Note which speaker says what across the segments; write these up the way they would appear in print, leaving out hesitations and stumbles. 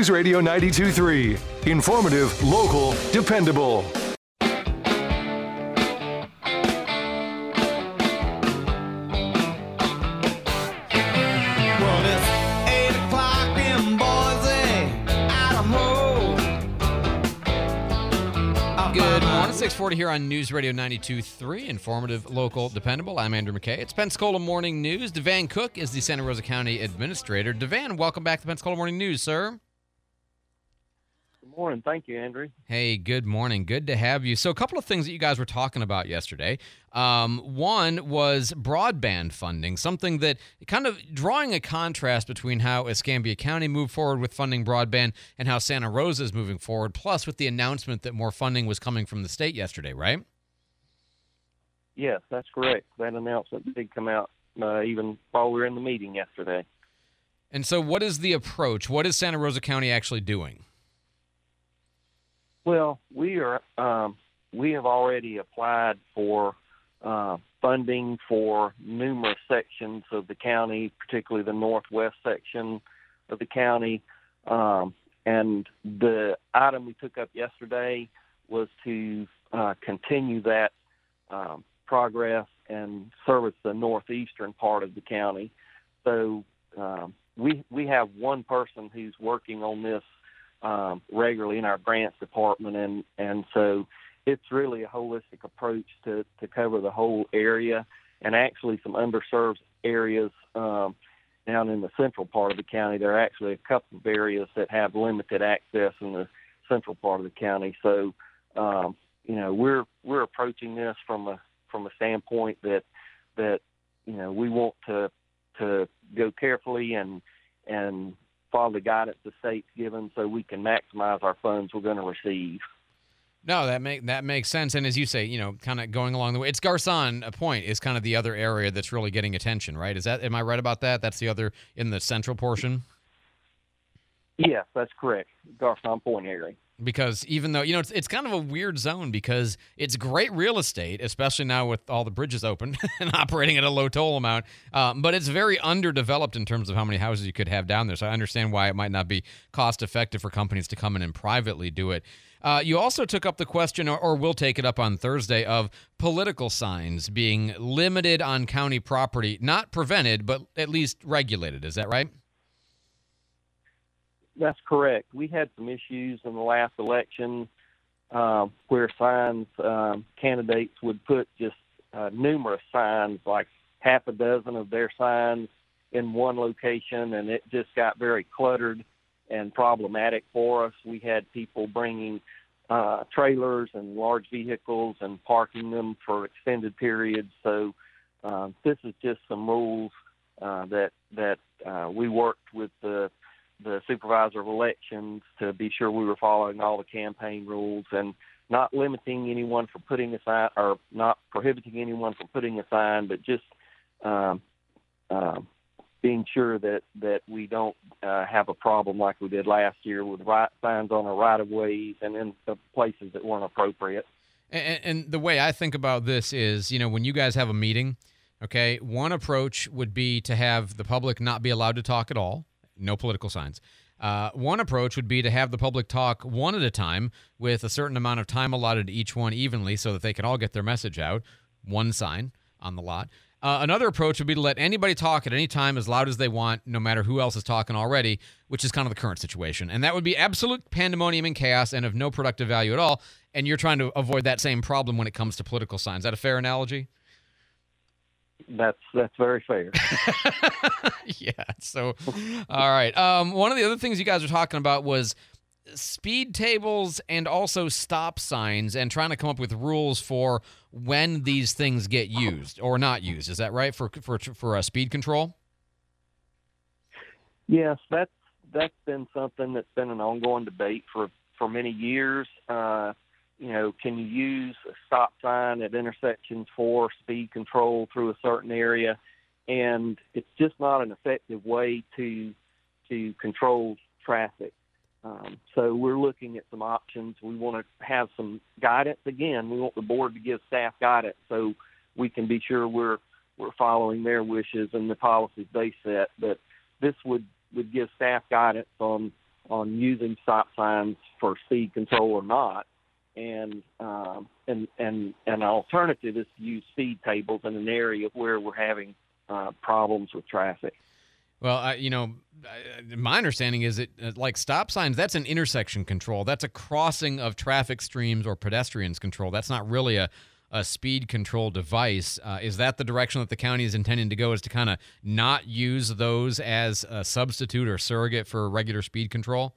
Speaker 1: News Radio 92.3. Informative, local, dependable.
Speaker 2: Good morning, 640 here on News Radio 92.3, informative, local, dependable. I'm Andrew McKay. It's Pensacola Morning News. Devan Cook is the Santa Rosa County Administrator. Devan, welcome back to Pensacola Morning News, sir.
Speaker 3: Good morning. Thank you, Andrew.
Speaker 2: Hey, good morning. Good to have you. So a couple of things that you guys were talking about yesterday. One was broadband funding, something that kind of drawing a contrast between how Escambia County moved forward with funding broadband and how Santa Rosa is moving forward, plus with the announcement that more funding was coming from the state yesterday, right?
Speaker 3: Yes, that's correct. That announcement did come out even while we were in the meeting yesterday.
Speaker 2: And so what is the approach? What is Santa Rosa County actually doing?
Speaker 3: Well, we have already applied for funding for numerous sections of the county, particularly the northwest section of the county. And the item we took up yesterday was to continue that progress and service the northeastern part of the county. So we have one person who's working on this regularly in our grants department, and so it's really a holistic approach to cover the whole area, and actually some underserved areas down in the central part of the county. There are actually a couple of areas that have limited access in the central part of the county. So we're approaching this from a standpoint that we want to go carefully and follow the guidance the state's given so we can maximize our funds we're going to receive.
Speaker 2: No, that makes sense. And as you say, kind of going along the way, it's Garcon Point is kind of the other area that's really getting attention, right? Am I right about that? That's the other in the central portion?
Speaker 3: Yes, that's correct. Garcon Point area. Because
Speaker 2: even though, it's kind of a weird zone because it's great real estate, especially now with all the bridges open and operating at a low toll amount, but it's very underdeveloped in terms of how many houses you could have down there. So I understand why it might not be cost effective for companies to come in and privately do it. You also took up the question, or will take it up on Thursday, of political signs being limited on county property, not prevented, but at least regulated. Is that right?
Speaker 3: That's correct. We had some issues in the last election where signs, candidates would put just numerous signs, like half a dozen of their signs in one location, and it just got very cluttered and problematic for us. We had people bringing trailers and large vehicles and parking them for extended periods. So this is just some rules that we worked with the supervisor of elections to be sure we were following all the campaign rules and not limiting anyone from putting a sign, or not prohibiting anyone from putting a sign, but just being sure that we don't have a problem like we did last year with signs on our right-of-ways and in the places that weren't appropriate.
Speaker 2: And the way I think about this is, when you guys have a meeting, okay, one approach would be to have the public not be allowed to talk at all. No political signs. One approach would be to have the public talk one at a time with a certain amount of time allotted to each one evenly so that they can all get their message out. One sign on the lot. Another approach would be to let anybody talk at any time as loud as they want, no matter who else is talking already, which is kind of the current situation. And that would be absolute pandemonium and chaos and of no productive value at all. And you're trying to avoid that same problem when it comes to political signs. Is that a fair analogy?
Speaker 3: That's very fair.
Speaker 2: Yeah. So, all right. One of the other things you guys were talking about was speed tables and also stop signs, and trying to come up with rules for when these things get used or not used. Is that right? For speed control?
Speaker 3: Yes, that's been something that's been an ongoing debate for many years. Can you use a stop sign at intersections for speed control through a certain area? And it's just not an effective way to control traffic. So we're looking at some options. We want to have some guidance. Again, we want the board to give staff guidance so we can be sure we're following their wishes and the policies they set. But this would give staff guidance on using stop signs for speed control or not. And an alternative is to use speed tables in an area where we're having problems with traffic.
Speaker 2: Well, my understanding is that like stop signs, that's an intersection control. That's a crossing of traffic streams or pedestrians control. That's not really a speed control device. Is that the direction that the county is intending to go, is to kind of not use those as a substitute or surrogate for regular speed control?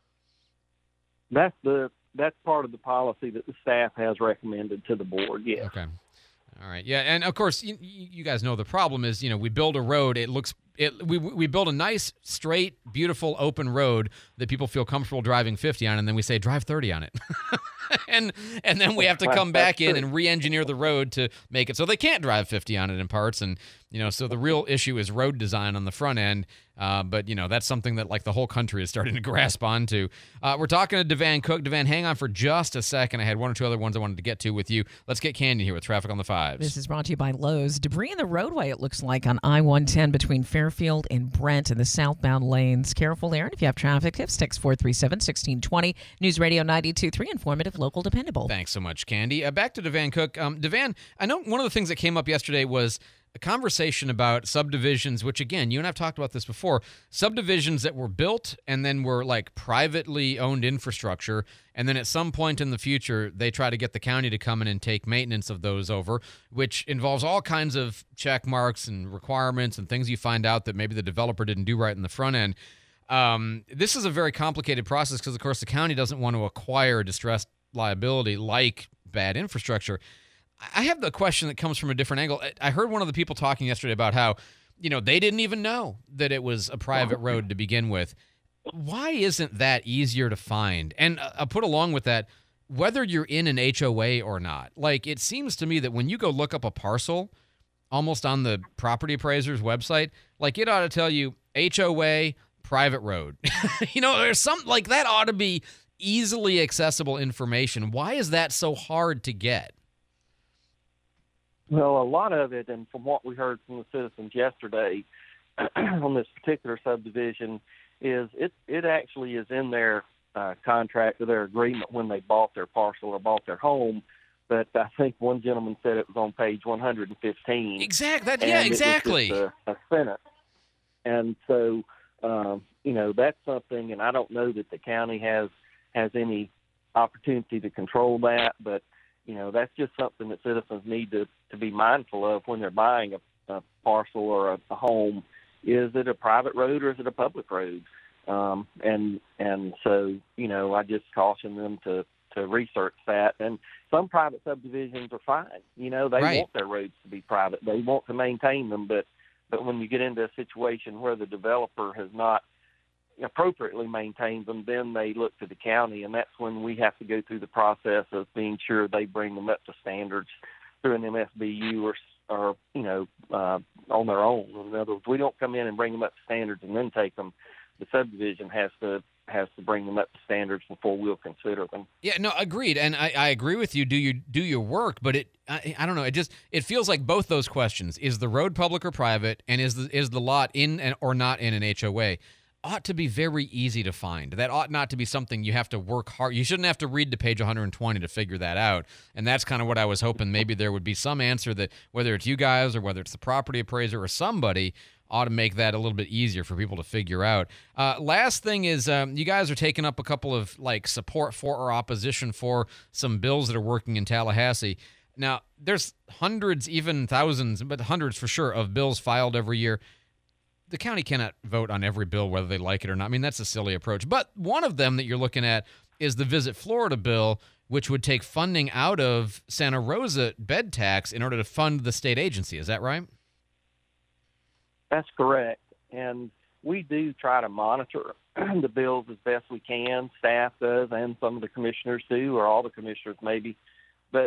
Speaker 3: That's part of the policy that the staff has recommended to the board, yes.
Speaker 2: Okay. All right. Yeah, and of course, you guys know the problem is, we build a road, we build a nice, straight, beautiful, open road that people feel comfortable driving 50 on, and then we say drive 30 on it. and then we have to come back in and re-engineer the road to make it so they can't drive 50 on it in parts. And, so the real issue is road design on the front end. But, that's something that like the whole country is starting to grasp onto. We're talking to Devan Cook. Devan, hang on for just a second. I had one or two other ones I wanted to get to with you. Let's get Candy here with Traffic on the Fives.
Speaker 4: This is brought to you by Lowe's. Debris in the roadway, it looks like, on I-110 between Fairfield and Brent in the southbound lanes. Careful there. And if you have traffic tips, text 437-1620. News Radio 92.3, informative, local, dependable.
Speaker 2: Thanks so much, Candy. Back to Devan Cook. Devan, I know one of the things that came up yesterday was a conversation about subdivisions, which, again, you and I've talked about this before, subdivisions that were built and then were like privately owned infrastructure, and then at some point in the future, they try to get the county to come in and take maintenance of those over, which involves all kinds of check marks and requirements and things you find out that maybe the developer didn't do right in the front end. This is a very complicated process because, of course, the county doesn't want to acquire distressed liability like bad infrastructure. I have the question that comes from a different angle. I heard one of the people talking yesterday about how, they didn't even know that it was a private road to begin with. Why isn't that easier to find? And I'll put along with that, whether you're in an HOA or not. Like, it seems to me that when you go look up a parcel, almost on the property appraiser's website, like it ought to tell you HOA, private road. There's something like that ought to be easily accessible information. Why is that so hard to get?
Speaker 3: Well, a lot of it, and from what we heard from the citizens yesterday on this particular subdivision, is it actually is in their contract or their agreement when they bought their parcel or bought their home. But I think one gentleman said it was on page 115.
Speaker 2: Exactly. Yeah, exactly.
Speaker 3: It was just a sentence. And so, that's something, and I don't know that the county has any opportunity to control that, but that's just something that citizens need to be mindful of when they're buying a parcel or a home. Is it a private road or is it a public road? And so, I just caution them to research that. And some private subdivisions are fine. They
Speaker 2: right.
Speaker 3: want their roads to be private. They want to maintain them. But when you get into a situation where the developer has not appropriately maintained them, then they look to the county, and that's when we have to go through the process of being sure they bring them up to standards through an MSBU or on their own. In other words, we don't come in and bring them up to standards and then take them. The subdivision has to bring them up to standards before we'll consider them.
Speaker 2: Yeah, no, agreed, and I agree with you. Do your work, but I don't know. It feels like both those questions: is the road public or private, and is the lot in or not in an HOA? Ought to be very easy to find. That ought not to be something you have to work hard. You shouldn't have to read to page 120 to figure that out. And that's kind of what I was hoping. Maybe there would be some answer that, whether it's you guys or whether it's the property appraiser or somebody, ought to make that a little bit easier for people to figure out. Last thing is, you guys are taking up a couple of support for or opposition for some bills that are working in Tallahassee. Now, there's hundreds, even thousands, but hundreds for sure, of bills filed every year. The county cannot vote on every bill whether they like it or not. I mean, that's a silly approach. But one of them that you're looking at is the Visit Florida bill, which would take funding out of Santa Rosa bed tax in order to fund the state agency. Is that right?
Speaker 3: That's correct. And we do try to monitor the bills as best we can. Staff does, and some of the commissioners do, or all the commissioners maybe. But,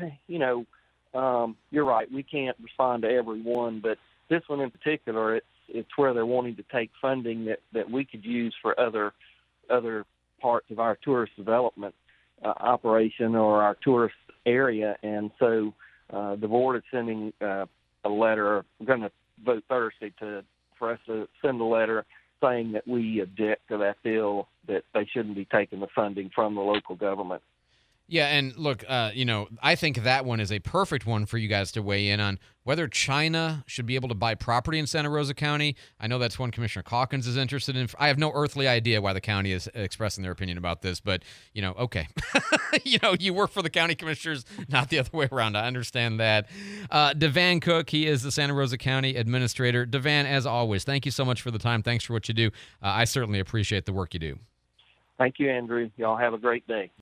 Speaker 3: you're right. We can't respond to every one. But this one in particular, it's where they're wanting to take funding that we could use for other parts of our tourist development operation or our tourist area. And so the board is sending a letter. We're going to vote Thursday for us to send a letter saying that we object to that bill, that they shouldn't be taking the funding from the local government.
Speaker 2: Yeah, and look, I think that one is a perfect one for you guys to weigh in on, whether China should be able to buy property in Santa Rosa County. I know that's one Commissioner Calkins is interested in. I have no earthly idea why the county is expressing their opinion about this, but, okay. You work for the county commissioners, not the other way around. I understand that. Devan Cook, he is the Santa Rosa County Administrator. Devan, as always, thank you so much for the time. Thanks for what you do. I certainly appreciate the work you do.
Speaker 3: Thank you, Andrew. Y'all have a great day.